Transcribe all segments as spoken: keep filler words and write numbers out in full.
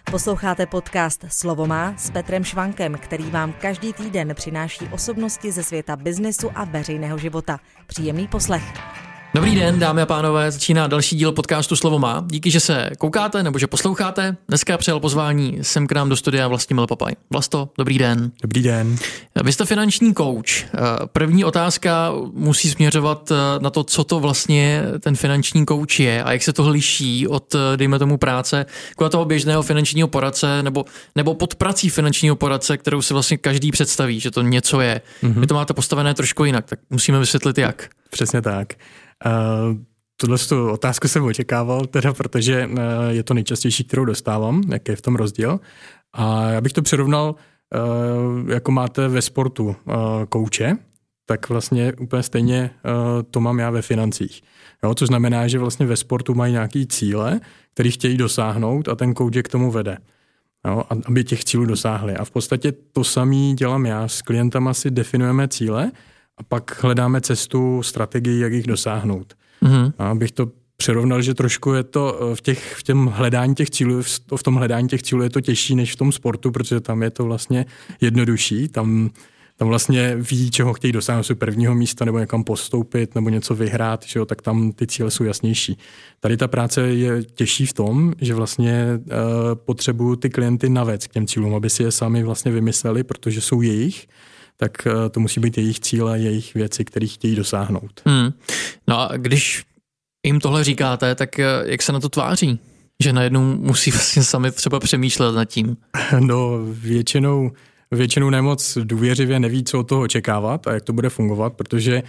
Posloucháte podcast Slovo má s Petrem Švankem, který vám každý týden přináší osobnosti ze světa biznesu a veřejného života. Příjemný poslech. Dobrý den, dámy a pánové, začíná další díl podcastu Slovo má. Díky, že se koukáte nebo že posloucháte. Dneska přijal pozvání sem k nám do studia Vlastimil Papaj. Vlasto, dobrý den. Dobrý den. Vy jste finanční kouč. První otázka musí směřovat na to, co to vlastně ten finanční kouč je a jak se to liší od, dejme tomu, práce jako toho běžného finančního poradce nebo, nebo pod prací finančního poradce, kterou si vlastně každý představí, že to něco je. Mm-hmm. Vy to máte postavené trošku jinak, tak musíme vysvětlit jak. Přesně tak. Uh, tuhle tu otázku jsem očekával, teda protože uh, je to nejčastější, kterou dostávám, jaký je v tom rozdíl. A já bych to přirovnal, uh, jako máte ve sportu uh, kouče, tak vlastně úplně stejně uh, to mám já ve financích. Jo, což znamená, že vlastně ve sportu mají nějaký cíle, který chtějí dosáhnout a ten kouč je k tomu vede. Jo, aby těch cílů dosáhli. A v podstatě to samé dělám já. S klientama si definujeme cíle a pak hledáme cestu, strategii, jak jich dosáhnout. Mm-hmm. A abych to přirovnal, že trošku je to v, těch, v, těm hledání těch cílů, v tom hledání těch cílů je to těžší než v tom sportu, protože tam je to vlastně jednodušší. Tam, tam vlastně ví, čeho chtějí dosáhnout, jsou prvního místa nebo někam postoupit nebo něco vyhrát, že jo, tak tam ty cíle jsou jasnější. Tady ta práce je těžší v tom, že vlastně uh, potřebuju ty klienty navést k těm cílům, aby si je sami vlastně vymysleli, protože jsou jejich, tak to musí být jejich cíle, jejich věci, které chtějí dosáhnout. Hmm. No a když jim tohle říkáte, tak jak se na to tváří? Že najednou musí vlastně sami třeba přemýšlet nad tím. No většinou, většinou nemoc důvěřivě neví, co od toho očekávat a jak to bude fungovat, protože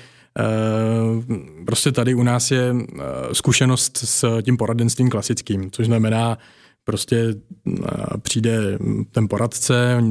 uh, prostě tady u nás je uh, zkušenost s tím poradenstvím klasickým, což znamená, prostě přijde ten poradce,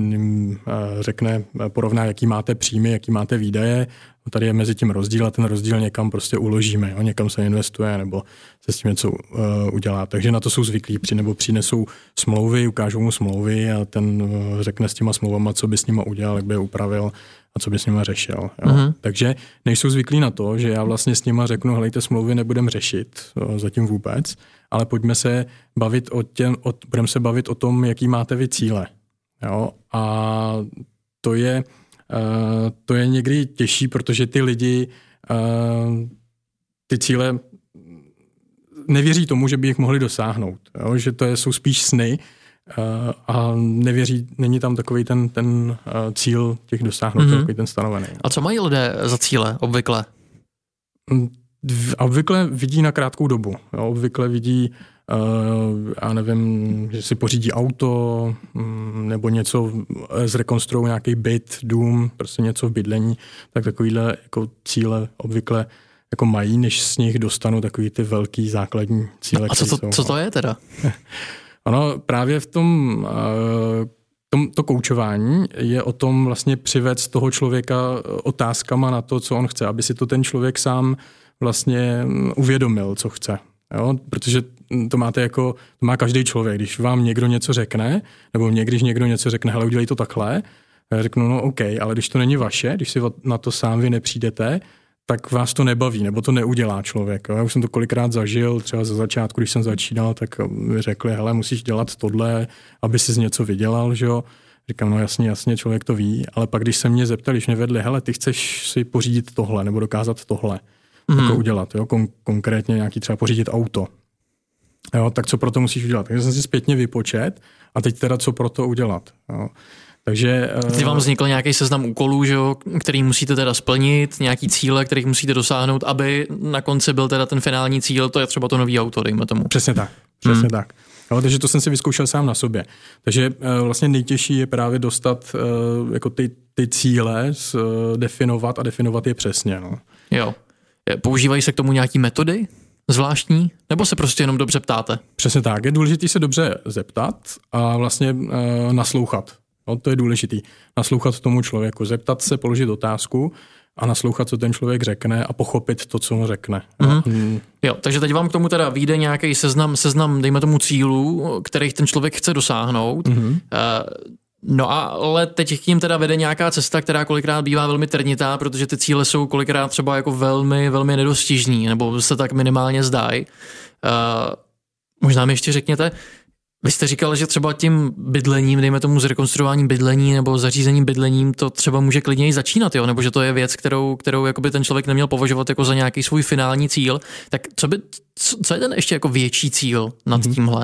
řekne, porovná, jaký máte příjmy, jaký máte výdaje. Tady je mezi tím rozdíl a ten rozdíl někam prostě uložíme, jo? Někam se investuje nebo se s tím něco uh, udělá. Takže na to jsou zvyklí, při, nebo přinesou smlouvy, ukážou mu smlouvy a ten uh, řekne s těma smlouvama, co by s nima udělal, jak by je upravil a co by s nima řešil. Jo? Mm-hmm. Takže nejsou zvyklí na to, že já vlastně s nima řeknu, helejte, smlouvy nebudem řešit uh, zatím vůbec, ale pojďme se bavit o těm, o, budeme se bavit o tom, jaký máte vy cíle. Jo? A to je, uh, to je někdy těžší, protože ty lidi uh, ty cíle nevěří tomu, že by jich mohli dosáhnout. Jo? Že to je, jsou spíš sny uh, a nevěří, není tam takový ten, ten uh, cíl těch dosáhnout, mm-hmm. takový ten stanovený. A co mají lidé za cíle obvykle? A obvykle vidí na krátkou dobu. Jo, obvykle vidí, uh, já nevím, že si pořídí auto, um, nebo něco, zrekonstruují nějaký byt, dům, prostě něco v bydlení, tak takovýhle jako cíle obvykle jako mají, než z nich dostanou takový ty velký základní cíle. No a co to, jsou, co to je teda? Ono právě v tom, uh, tom to koučování je o tom vlastně přivést toho člověka otázkama na to, co on chce, aby si to ten člověk sám vlastně uvědomil, co chce. Jo? Protože to máte jako, to má každý člověk, když vám někdo něco řekne, nebo mě, když někdo něco řekne, hele, udělej to takhle, já řeknu, no OK, ale když to není vaše, když si na to sám vy nepřijdete, tak vás to nebaví, nebo to neudělá člověk. Jo? Já už jsem to kolikrát zažil, třeba za začátku, když jsem začínal, tak mi řekli, hele, musíš dělat tohle, aby si z něco vydělal, že jo. Říkám, no jasně, jasně, člověk to ví, ale pak když se mě zeptali, když mě vedli, hele, ty chceš si pořídit tohle, nebo dokázat tohle, mm. jako udělat, jo, Kon- konkrétně nějaký třeba pořídit auto. Jo, tak co pro to musíš udělat? Takže jsem si zpětně vypočet a teď teda co pro to udělat, jo. Takže teď vám vznikl nějaký seznam úkolů, že jo, který musíte teda splnit, nějaký cíle, kterých musíte dosáhnout, aby na konci byl teda ten finální cíl, to je třeba to nový auto, dejme tomu. Přesně tak, přesně hmm. tak. Jo, takže to jsem si vyzkoušel sám na sobě. Takže vlastně nejtěžší je právě dostat jako ty, ty cíle, definovat a definovat je přesně. No. Jo. Používají se k tomu nějaký metody zvláštní, nebo se prostě jenom dobře ptáte? Přesně tak, je důležité se dobře zeptat a vlastně uh, naslouchat. No, to je důležitý. Naslouchat tomu člověku, zeptat se, položit otázku a naslouchat, co ten člověk řekne a pochopit to, co mu řekne. Mm-hmm. Mm. Jo, takže teď vám k tomu teda vyjde nějaký seznam, seznam, dejme tomu cílů, kterých ten člověk chce dosáhnout. Mm-hmm. Uh, no a ale teď k ním teda vede nějaká cesta, která kolikrát bývá velmi trnitá, protože ty cíle jsou kolikrát třeba jako velmi, velmi nedostižný, nebo se tak minimálně zdají. Uh, možná mi ještě řekněte, Vy jste říkal, že třeba tím bydlením, dejme tomu zrekonstruováním bydlení nebo zařízením bydlením, to třeba může klidně i začínat, jo? Nebo že to je věc, kterou, kterou jakoby ten člověk neměl považovat jako za nějaký svůj finální cíl. Tak co, by, co, co je ten ještě jako větší cíl nad mm-hmm. tímhle?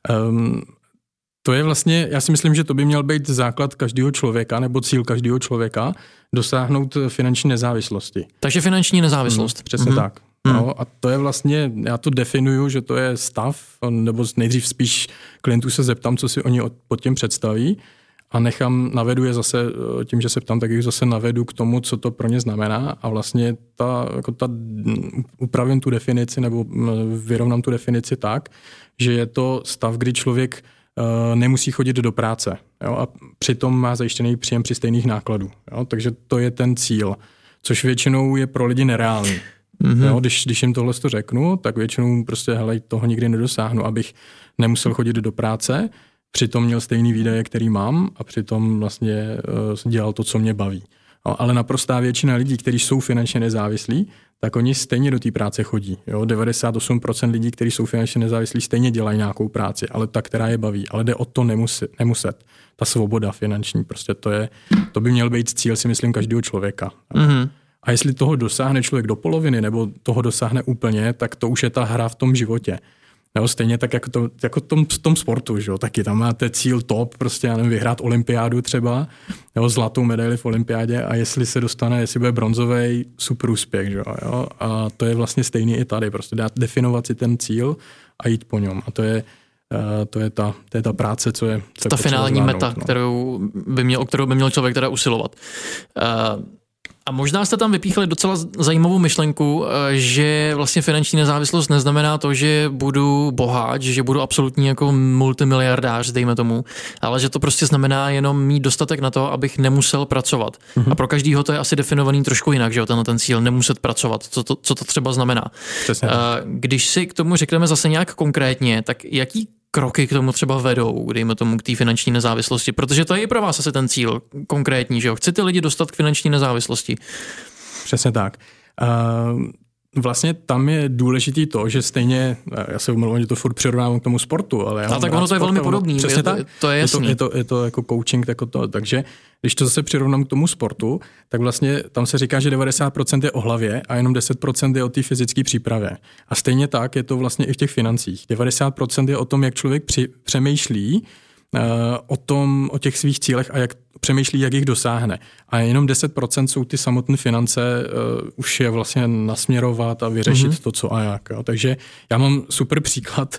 Um, to je vlastně, já si myslím, že to by měl být základ každého člověka nebo cíl každého člověka dosáhnout finanční nezávislosti. Takže finanční nezávislost. Mm, přesně mm-hmm. tak. No, a to je vlastně, já to definuju, že to je stav, nebo nejdřív spíš klientů se zeptám, co si oni pod tím představí a nechám, navedu je zase, tím, že se ptám, tak jich zase navedu k tomu, co to pro ně znamená a vlastně ta, jako ta upravím tu definici nebo vyrovnám tu definici tak, že je to stav, kdy člověk uh, nemusí chodit do práce, jo, a přitom má zajištěný příjem při stejných nákladů. Jo, takže to je ten cíl, což většinou je pro lidi nereálný. Mm-hmm. Jo, když, když jim tohle to řeknu, tak většinou prostě hele, toho nikdy nedosáhnu, abych nemusel chodit do práce, přitom měl stejný výdaje, který mám a přitom vlastně uh, dělal to, co mě baví. No, ale naprostá většina lidí, kteří jsou finančně nezávislí, tak oni stejně do té práce chodí. Jo? devadesát osm procent lidí, kteří jsou finančně nezávislí, stejně dělají nějakou práci, ale ta, která je baví. Ale jde o to nemuset. nemuset. Ta svoboda finanční, prostě to je, to by měl být cíl, si myslím, každého člověka. Mm-hmm. A jestli toho dosáhne člověk do poloviny, nebo toho dosáhne úplně, tak to už je ta hra v tom životě. Jo, stejně tak jako, to, jako tom, v tom sportu, že jo, taky tam máte cíl top, prostě já nevím, vyhrát olympiádu třeba, jo, zlatou medaili v olympiádě a jestli se dostane, jestli bude bronzovej, super úspěch, že jo, a to je vlastně stejný i tady, prostě dát, definovat si ten cíl a jít po něm a to je, uh, to je, ta, to je ta práce, co je... Co ta finální meta, no. kterou by měl, o kterou by měl člověk teda usilovat. Uh, A možná jste tam vypíchli docela zajímavou myšlenku, že vlastně finanční nezávislost neznamená to, že budu boháč, že budu absolutní jako multimiliardář, dejme tomu, ale že to prostě znamená jenom mít dostatek na to, abych nemusel pracovat. Mm-hmm. A pro každýho to je asi definovaný trošku jinak, že jo, tenhle ten cíl, nemuset pracovat, co to, co to třeba znamená. Přesně. Když si k tomu řekneme zase nějak konkrétně, tak jaký kroky k tomu třeba vedou, dejme tomu k té finanční nezávislosti, protože to je i pro vás asi ten cíl konkrétní, že jo? Chci ty lidi dostat k finanční nezávislosti. Přesně tak. Uh, vlastně tam je důležitý to, že stejně, já se umluvám, že to furt přirovnávám k tomu sportu, ale já A tak ono to je velmi podobný, přesně je to, tak. to je jasný. Je to, je to, je to jako coaching, jako to, takže když to zase přirovnám k tomu sportu, tak vlastně tam se říká, že devadesát procent je o hlavě a jenom deset procent je o té fyzické přípravě. A stejně tak je to vlastně i v těch financích. devadesát procent je o tom, jak člověk při, přemýšlí uh, o tom, o těch svých cílech a jak přemýšlí, jak jich dosáhne. A jenom deset procent jsou ty samotné finance, uh, už je vlastně nasměrovat a vyřešit mm-hmm. to, co a jak. Jo. Takže já mám super příklad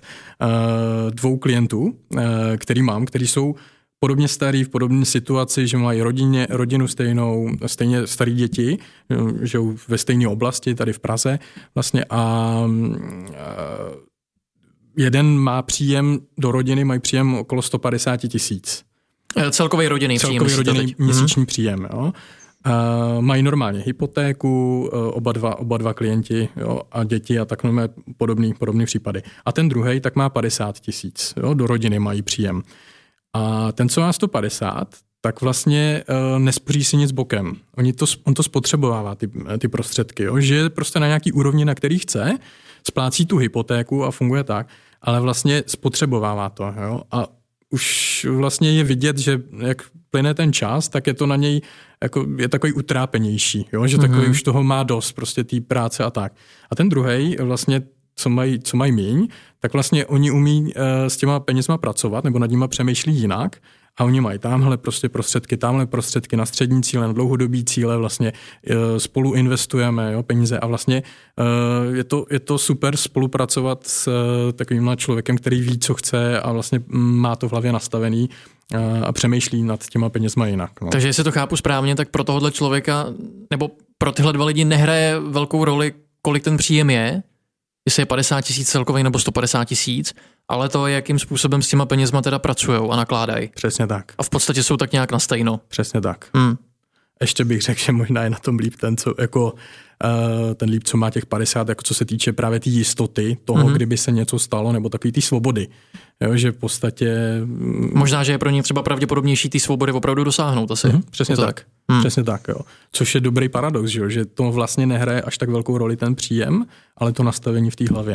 uh, dvou klientů, uh, který mám, který jsou podobně starý, v podobné situaci, že mají rodině, rodinu stejnou, stejně starý děti, že ve stejné oblasti, tady v Praze vlastně a, a jeden má příjem do rodiny, mají příjem okolo sto padesát tisíc. Celkový rodinný příjem. Celkový rodinný měsíční mm-hmm. příjem, jo. Uh, mají normálně hypotéku, uh, oba, dva, oba dva klienti, jo, a děti a takhle máme podobný, podobný případy. A ten druhej tak má padesát tisíc, jo, do rodiny mají příjem. A ten, co má sto padesát, tak vlastně uh, nespoří si nic bokem. Oni to, on to spotřebovává, ty, ty prostředky, jo? Že je prostě na nějaký úrovni, na který chce, splácí tu hypotéku a funguje tak, ale vlastně spotřebovává to. Jo? A už vlastně je vidět, že jak plyne ten čas, tak je to na něj jako, je takový utrápenější, jo? Že takový mm-hmm. už toho má dost, prostě té práce a tak. A ten druhej vlastně co mají, co mají míň, tak vlastně oni umí uh, s těma penězma pracovat nebo nad nima přemýšlí jinak a oni mají tamhle prostě prostředky, tamhle prostředky na střední cíle, na dlouhodobý cíle, vlastně uh, spolu investujeme, jo, peníze a vlastně uh, je, to, je to super spolupracovat s uh, takovýmhle člověkem, který ví, co chce a vlastně má to v hlavě nastavený uh, a přemýšlí nad těma penězma jinak. No. Takže jestli to chápu správně, tak pro tohohle člověka nebo pro tyhle dva lidi nehraje velkou roli, kolik ten příjem je, jestli je padesát tisíc celkový nebo sto padesát tisíc, ale to, jakým způsobem s těma penězma teda pracujou a nakládají. Přesně tak. A v podstatě jsou tak nějak na stejno. Přesně tak. Hmm. Ještě bych řekl, že možná je na tom líp ten, co, jako, uh, ten líp, co má těch padesát, jako co se týče právě té jistoty toho, mm-hmm. kdyby se něco stalo, nebo takový té svobody. Jo, že v podstatě... Možná, že je pro ně třeba pravděpodobnější ty svobody opravdu dosáhnout asi. Mm-hmm. Přesně tak. tak. Hmm. Přesně tak, jo. Což je dobrý paradox, že, že to vlastně nehraje až tak velkou roli ten příjem, ale to nastavení v té hlavě.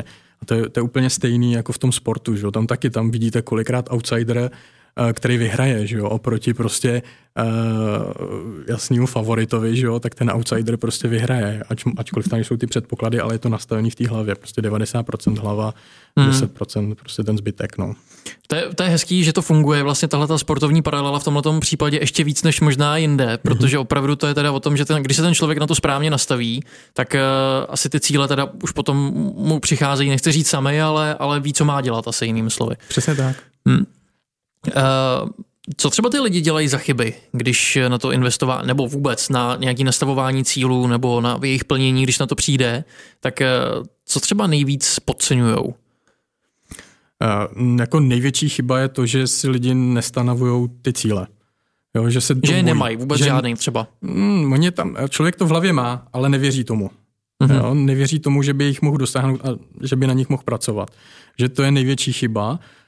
To je, to je úplně stejný jako v tom sportu, že jo? Tam taky tam vidíte kolikrát outsider, který vyhraje, že jo, oproti prostě uh, jasnému favoritovi, že jo, tak ten outsider prostě vyhraje, Ač, ačkoliv tam jsou ty předpoklady, ale je to nastavený v té hlavě, prostě devadesát procent hlava, mm. deset procent prostě ten zbytek, no. To je, to je hezký, že to funguje, vlastně tahleta sportovní paralela v tomhletom případě ještě víc než možná jinde, protože opravdu to je teda o tom, že ten, když se ten člověk na to správně nastaví, tak uh, asi ty cíle teda už potom mu přicházejí, nechci říct sami, ale, ale ví, co má dělat asi jinými slovy. Přesně tak. Hmm. Uh, co třeba ty lidi dělají za chyby, když na to investování, nebo vůbec na nějaké nastavování cílů, nebo na jejich plnění, když na to přijde, tak uh, co třeba nejvíc podceňujou? Uh, jako největší chyba je to, že si lidi nestanovujou ty cíle. Jo, že se že je nemají, vůbec že, žádný třeba. Mm, oni tam, člověk to v hlavě má, ale nevěří tomu. Uh-huh. Jo, nevěří tomu, že by jich mohl dosáhnout a že by na nich mohl pracovat. Že to je největší chyba.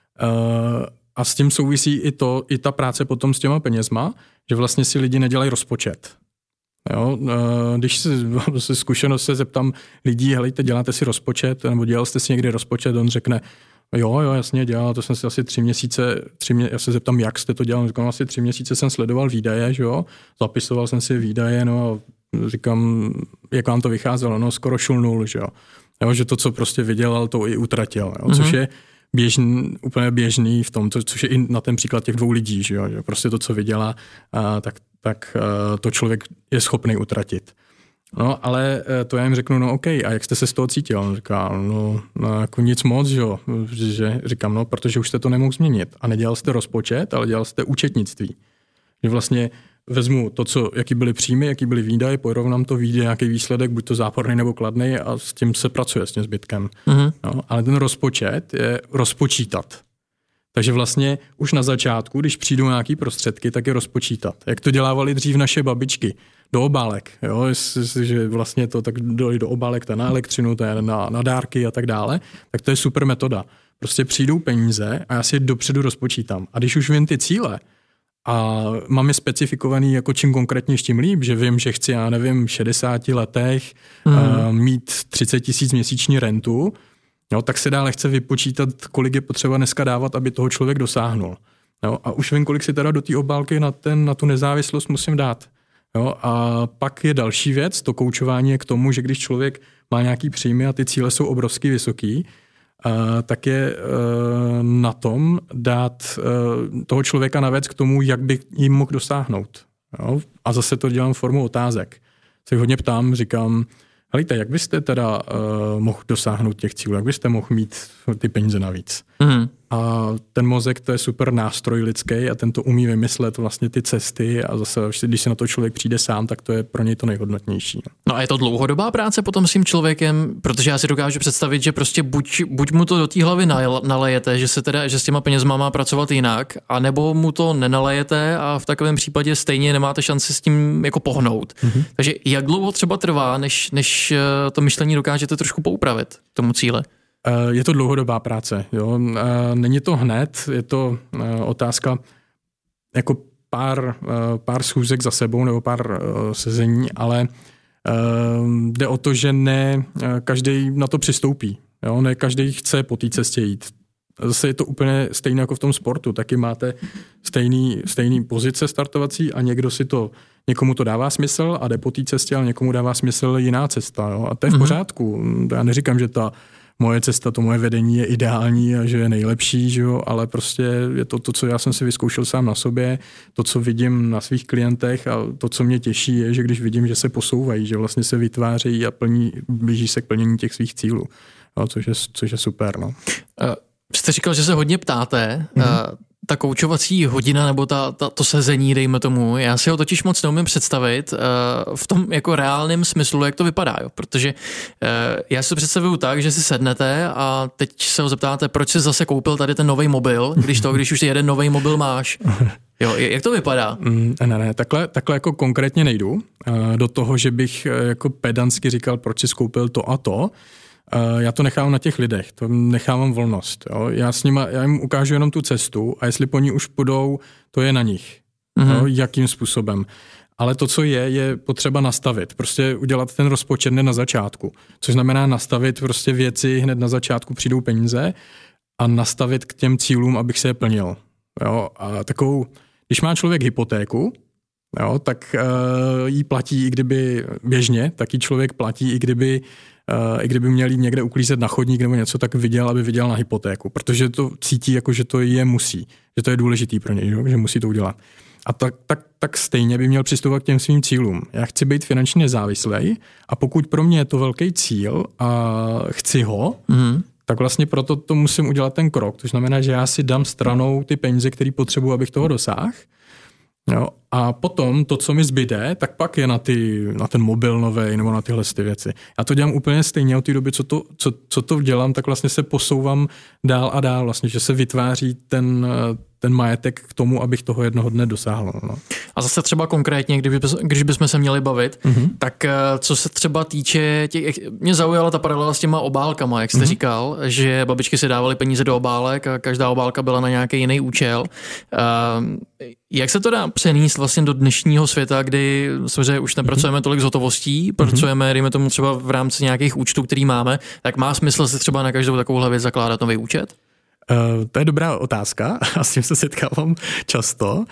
Uh, A s tím souvisí i to, i ta práce potom s těma penězma, že vlastně si lidi nedělají rozpočet. Jo? Když se, se zkušenost se zeptám lidí, helejte, děláte si rozpočet, nebo dělal jste si někdy rozpočet, on řekne, jo, jo, jasně, dělal, to jsem si asi tři měsíce, tři mě, já se zeptám, jak jste to dělal, říkám, asi tři měsíce jsem sledoval výdaje, že jo, zapisoval jsem si výdaje, no a říkám, jak vám to vycházelo, no skoro šul nul, že jo. Jo, že to, co prostě vydělal, to i utratil, jo? Což je běžný, úplně běžný v tom, což je i na ten příklad těch dvou lidí, že, jo, že prostě to, co vydělá, a, tak, tak a, to člověk je schopný utratit. No, ale to já jim řeknu, no OK, a jak jste se z toho cítil? On říká, no, no jako nic moc, že jo, že říkám, no, protože už jste to nemohl změnit a nedělal jste rozpočet, ale dělal jste účetnictví. Že vlastně vezmu to, co, jaký byly příjmy, jaký byly výdaje, porovnám to, vyjde nějaký výsledek, buď to záporný nebo kladný a s tím se pracuje, s tím zbytkem. Mm-hmm. No, ale ten rozpočet je rozpočítat. Takže vlastně už na začátku, když přijdou nějaký prostředky, tak je rozpočítat. Jak to dělávali dřív naše babičky. Do obálek, jo, že vlastně to tak dali do obálek, ta na elektřinu, ta na, na dárky a tak dále, tak to je super metoda. Prostě přijdou peníze a já si je dopředu rozpočítám. A když už vím ty cíle, a mám je specifikovaný jako čím konkrétně tím líp, že vím, že chci, já nevím, v šedesáti letech mm. uh, mít třicet tisíc měsíční rentu, jo, tak se dá lehce vypočítat, kolik je potřeba dneska dávat, aby toho člověk dosáhnul. Jo, a už vím, kolik si teda do té obálky na, ten, na tu nezávislost musím dát. Jo, a pak je další věc, to koučování je k tomu, že když člověk má nějaký příjmy a ty cíle jsou obrovsky vysoký, Uh, tak je uh, na tom dát uh, toho člověka navíc k tomu, jak by jim mohl dosáhnout. Jo? A zase to dělám formou otázek. Se hodně ptám, říkám, helejte, jak byste teda uh, mohl dosáhnout těch cílů, jak byste mohl mít ty peníze navíc. Mm. A ten mozek, to je super nástroj lidský a ten to umí vymyslet vlastně ty cesty a zase, když se na to člověk přijde sám, tak to je pro něj to nejhodnotnější. No a je to dlouhodobá práce potom s tím člověkem, protože já si dokážu představit, že prostě buď, buď mu to do té hlavy nalejete, že se teda, že s těma penězma má pracovat jinak, anebo mu to nenalejete a v takovém případě stejně nemáte šanci s tím jako pohnout. Mm-hmm. Takže jak dlouho třeba trvá, než, než to myšlení dokážete trošku poupravit tomu cíle? Je to dlouhodobá práce. Jo. Není to hned, je to otázka jako pár, pár schůzek za sebou nebo pár sezení, ale jde o to, že ne každý na to přistoupí. Jo. Ne každý chce po té cestě jít. Zase je to úplně stejné jako v tom sportu. Taky máte stejný, stejný pozice startovací a někdo si to, někomu to dává smysl a jde po té cestě, ale někomu dává smysl jiná cesta. Jo. A to je v pořádku. Já neříkám, že ta moje cesta, to moje vedení je ideální a že je nejlepší, že jo, ale prostě je to to, co já jsem si vyzkoušel sám na sobě, to, co vidím na svých klientech a to, co mě těší, je, že když vidím, že se posouvají, že vlastně se vytvářejí a plní, blíží se k plnění těch svých cílů, no, což, je, což je super. No. Uh, jste říkal, že se hodně ptáte, mm-hmm. uh, ta koučovací hodina nebo ta, ta, to sezení, dejme tomu, já si ho totiž moc neumím představit uh, v tom jako reálném smyslu, jak to vypadá, jo? Protože uh, já si to představuju tak, že si sednete a teď se ho zeptáte, proč jsi zase koupil tady ten nový mobil, když to, když už jeden nový mobil máš. Jo, jak to vypadá? Mm, ne, ne, takhle, takhle jako konkrétně nejdu uh, do toho, že bych uh, jako pedantsky říkal, proč jsi koupil to a to. Uh, já to nechávám na těch lidech, to nechávám volnost. Jo? Já s nima, já jim ukážu jenom tu cestu a jestli po ní už půjdou, to je na nich. Mm-hmm. Jo? Jakým způsobem. ale to, co je, je potřeba nastavit. Prostě udělat ten rozpočet hned na začátku. Což znamená nastavit prostě věci, hned na začátku přijdou peníze a nastavit k těm cílům, abych se je plnil. Jo? A takovou, když má člověk hypotéku, jo, tak uh, jí platí, i kdyby běžně, tak jí člověk platí, i kdyby, uh, i kdyby měl jít někde uklízet na chodník nebo něco, tak viděl, aby viděl na hypotéku, protože to cítí, jako že to je musí, že to je důležitý pro něj, že musí to udělat. A tak, tak, tak stejně by měl přistupovat k těm svým cílům. Já chci být finančně nezávislý a pokud pro mě je to velký cíl a chci ho, mm. tak vlastně proto to musím udělat ten krok. To znamená, že já si dám stranou ty peníze, které potřebuji, abych toho dosáhl. Jo, a potom to, co mi zbyde, tak pak je na, ty, na ten mobil novej nebo na tyhle ty věci. Já to dělám úplně stejně od té doby, co to, co, co to dělám, tak vlastně se posouvám dál a dál, vlastně, že se vytváří ten, ten majetek k tomu, abych toho jednoho dne dosáhl. No. A zase třeba konkrétně, když, bys, když bychom se měli bavit, mm-hmm. tak co se třeba týče, těch, mě zaujala ta paralela s těma obálkama, jak jste mm-hmm. říkal, že babičky si dávaly peníze do obálek a každá obálka byla na nějaký jiný účel. Uh, jak se to dá přenést vlastně do dnešního světa, kdy samozřejmě už nepracujeme tolik s hotovostí, mm-hmm. pracujeme, dejme tomu třeba v rámci nějakých účtů, který máme, tak má smysl si třeba na každou takovouhle věc zakládat nový účet? Uh, to je dobrá otázka a s tím se setkávám často. Uh,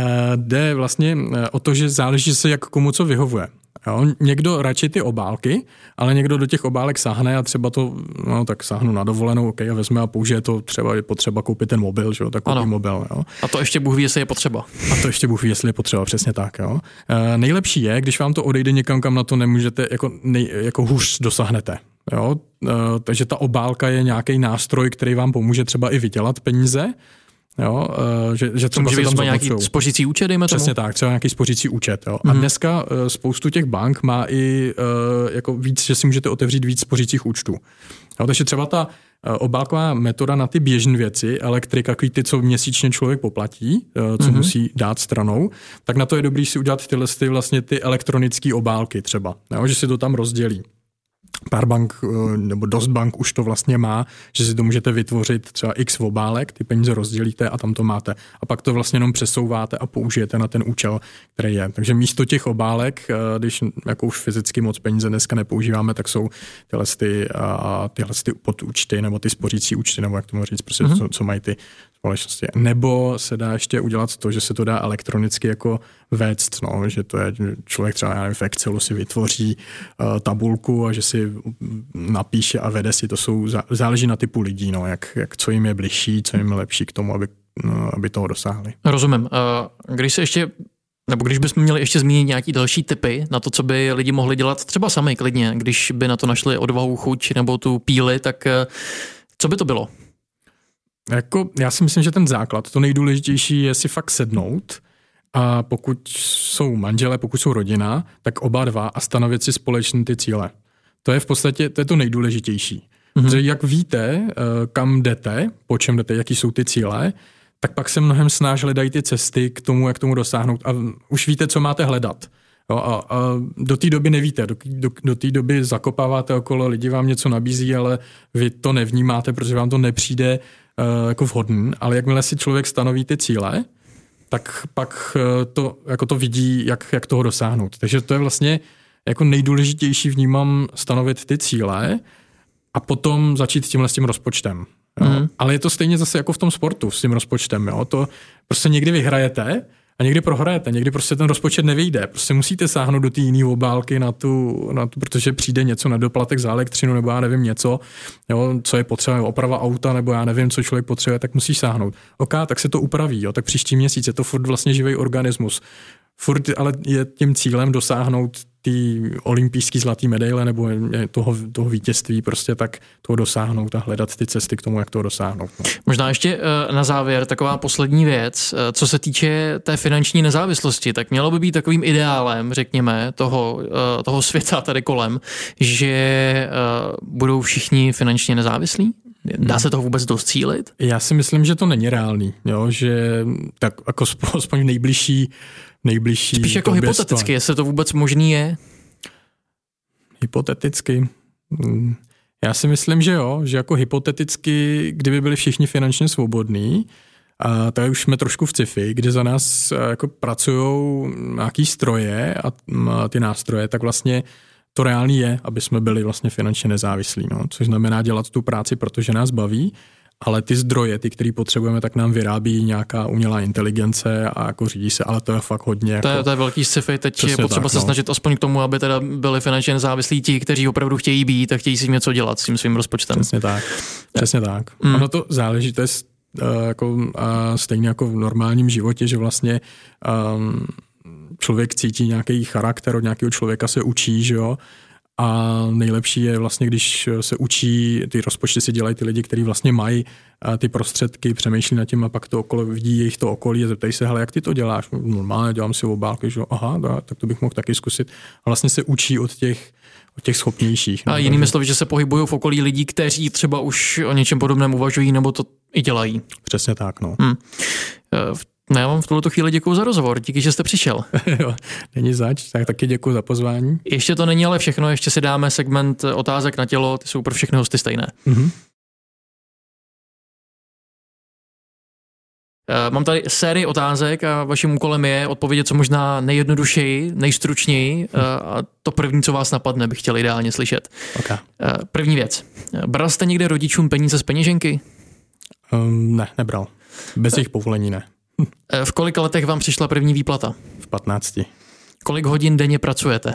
jde vlastně o to, že záleží se, jak komu co vyhovuje. Jo? Někdo radši ty obálky, ale někdo do těch obálek sáhne a třeba to, no tak sáhnu na dovolenou, okay, a vezme a použije to, třeba je potřeba koupit ten mobil, že jo, tak koupí mobil. Jo? A to ještě Bůh ví, jestli je potřeba. A to ještě Bůh ví, jestli je potřeba, přesně tak. Jo? Uh, nejlepší je, když vám to odejde někam, kam na to nemůžete, jako, nej, jako hůř dosáhnete. Jo, takže ta obálka je nějaký nástroj, který vám pomůže třeba i vydělat peníze. Jo, že, že třeba může být třeba nějaký spořící účet, dejme tomu? Přesně tak, třeba nějaký spořící účet. Jo. Mm. A dneska spoustu těch bank má i jako víc, že si můžete otevřít víc spořících účtů. Jo, takže třeba ta obálková metoda na ty běžné věci, elektrika, ty, co měsíčně člověk poplatí, co mm. musí dát stranou, tak na to je dobrý si udělat tyhle ty, vlastně ty elektronické obálky třeba, jo, že si to tam rozdělí. Pár bank, nebo dost bank už to vlastně má, že si to můžete vytvořit třeba x obálek, ty peníze rozdělíte a tam to máte. A pak to vlastně jenom přesouváte a použijete na ten účel, který je. Takže místo těch obálek, když jako už fyzicky moc peníze dneska nepoužíváme, tak jsou tyhle, ty, tyhle ty podúčty nebo ty spořící účty, nebo jak to můžu říct, prostě, mm-hmm. co, co mají ty společnosti. Nebo se dá ještě udělat to, že se to dá elektronicky jako vést, no, že to je člověk třeba nevím, v Excelu si vytvoří uh, tabulku a že si napíše a vede si, to jsou, záleží na typu lidí, no, jak, jak co jim je bližší, co jim je lepší k tomu, aby, no, aby toho dosáhli. Rozumím. Uh, když se ještě Nebo když bychom měli ještě zmínit nějaký další tipy na to, co by lidi mohli dělat třeba sami klidně, když by na to našli odvahu, chuť nebo tu píli, tak co by to bylo? Jako, já si myslím, že ten základ, to nejdůležitější je si fakt sednout a pokud jsou manželé, pokud jsou rodina, tak oba dva a stanovit si společně ty cíle. To je v podstatě to, je to nejdůležitější. Mm-hmm. Protože jak víte, kam jdete, po čem jdete, jaký jsou ty cíle, tak pak se mnohem snáž hledají ty cesty k tomu, jak tomu dosáhnout a už víte, co máte hledat. Jo, a, a do té doby nevíte, do, do, do té doby zakopáváte okolo, lidi vám něco nabízí, ale vy to nevnímáte, protože vám to nepřijde uh, jako vhodný, ale jakmile si člověk stanoví ty cíle, tak pak uh, to, jako to vidí, jak, jak toho dosáhnout. Takže to je vlastně jako nejdůležitější, vnímám stanovit ty cíle a potom začít tímhle s tím rozpočtem. Jo. Mm. Ale je to stejně zase jako v tom sportu s tím rozpočtem. Jo. To prostě někdy vyhrajete a někdy prohrajete, někdy prostě ten rozpočet nevyjde. Prostě musíte sáhnout do té jiné obálky na tu, na tu, protože přijde něco na doplatek za elektřinu nebo já nevím něco, jo, co je potřeba, oprava auta nebo já nevím, co člověk potřebuje, tak musí sáhnout. OK, tak se to upraví, jo, tak příští měsíc je to furt vlastně živý organismus. Furt ale je tím cílem dosáhnout ty olympijský zlatý medaile nebo toho, toho vítězství, prostě tak toho dosáhnout a hledat ty cesty k tomu, jak toho dosáhnout. No. Možná ještě na závěr taková poslední věc, co se týče té finanční nezávislosti, tak mělo by být takovým ideálem, řekněme, toho, toho světa tady kolem, že budou všichni finančně nezávislí? Dá se toho vůbec docílit? Já si myslím, že to není reálný, jo? Že tak jako aspoň nejbližší nejbližší Spíš jako hypoteticky, jestli to vůbec možný je? Hypoteticky. Já si myslím, že jo, že jako hypoteticky, kdyby byli všichni finančně svobodní A tady už jsme trošku v sci-fi, kde za nás jako pracují nějaký stroje a ty nástroje, tak vlastně to reálný je, aby jsme byli vlastně finančně nezávislí, no, což znamená dělat tu práci, protože nás baví, ale ty zdroje, ty, které potřebujeme, tak nám vyrábí nějaká umělá inteligence a jako řídí se, ale to je fakt hodně. Jako... To, je, to je velký sci-fi, teď je potřeba tak, se no. snažit aspoň k tomu, aby teda byli finančně nezávislí ti, kteří opravdu chtějí být a chtějí si něco dělat s tím svým rozpočtem. Přesně tak, přesně tak. Mm. Ono to záleží, to je uh, jako, uh, stejně jako v normálním životě, že vlastně um, člověk cítí nějaký charakter, od nějakého člověka se učí, že jo, a nejlepší je vlastně, když se učí, ty rozpočty si dělají ty lidi, kteří vlastně mají ty prostředky, přemýšlí nad tím a pak to okolo, vidí jejich to okolí a zeptají se, hele, jak ty to děláš? Normálně dělám si obálky, že aha, da, tak to bych mohl taky zkusit. A vlastně se učí od těch, od těch schopnějších. A jinými slovy, že se pohybují v okolí lidí, kteří třeba už o něčem podobném uvažují nebo to i dělají. Přesně tak, no. Hmm. No já vám v tuto chvíli děkuju za rozhovor, díky, že jste přišel. Jo, není zač, tak taky děkuju za pozvání. Ještě to není ale všechno, ještě si dáme segment otázek na tělo, ty jsou pro všechny hosty stejné. Mm-hmm. Mám tady sérii otázek a vaším úkolem je odpovědět co možná nejjednodušeji, nejstručněji a to první, co vás napadne, bych chtěl ideálně slyšet. Okay. První věc. Bral jste někde rodičům peníze z peněženky? Um, ne, nebral. Bez jejich povolení ne. V kolika letech vám přišla první výplata? V patnácti. Kolik hodin denně pracujete?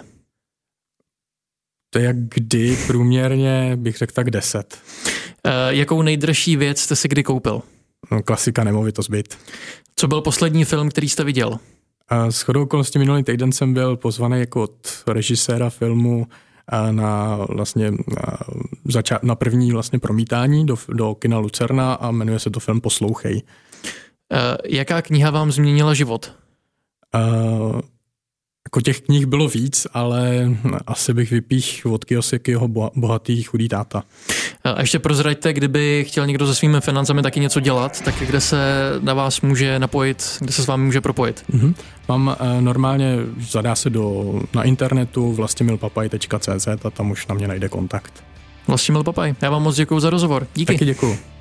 To je jak kdy, průměrně bych řekl tak deset. Jakou nejdražší věc jste si kdy koupil? No, klasika, nemovitost, byt. Co byl poslední film, který jste viděl? Shodou okolností minulý týden jsem byl pozvaný jako od režiséra filmu na, vlastně, na, zača- na první vlastně promítání do, do kina Lucerna a jmenuje se to film Poslouchej. Uh, jaká kniha vám změnila život? Uh, jako těch knih bylo víc, ale asi bych vypích od Kiyosakiho Bohatý chudý táta. A ještě prozraďte, kdyby chtěl někdo se svými financemi taky něco dělat, tak kde se na vás může napojit, kde se s vámi může propojit? Mm-hmm. Mám uh, normálně, zadá se do, na internetu vlastimilpapaj tečka cé zet a tam už na mě najde kontakt. Vlastimil Papaj, já vám moc děkuju za rozhovor. Díky. Taky děkuju.